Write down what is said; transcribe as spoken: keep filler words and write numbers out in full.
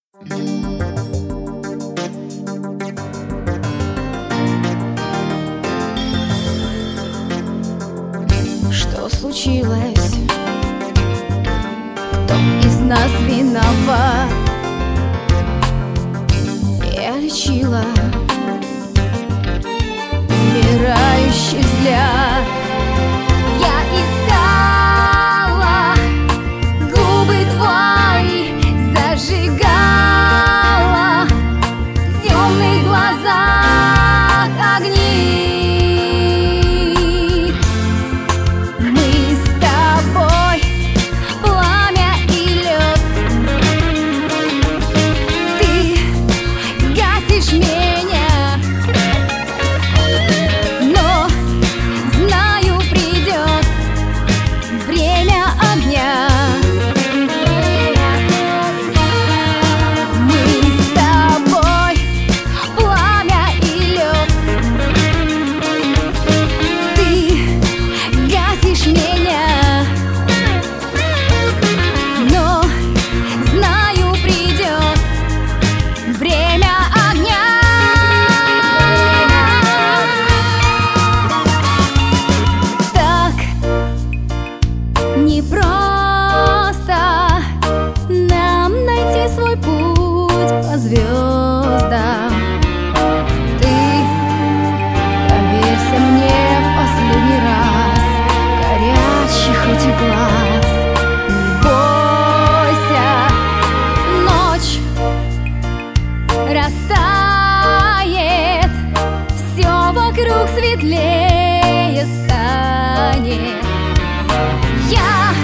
Что случилось? Кто из нас виноват? Я лечила умирающий взгляд. Я искала губы твои, зажигала в темных глазах огни. Мы с тобой пламя и лед. Ты гасишь меня, но знаю, придет время огня. Мы с тобой пламя и лед. Ты гасишь меня, но знаю, придет время огня. Так непросто нам найти свой путь по звездам. Ты поверься мне в последний раз, горячих этих глаз. Не бойся, ночь растает, все вокруг светлее станет. Я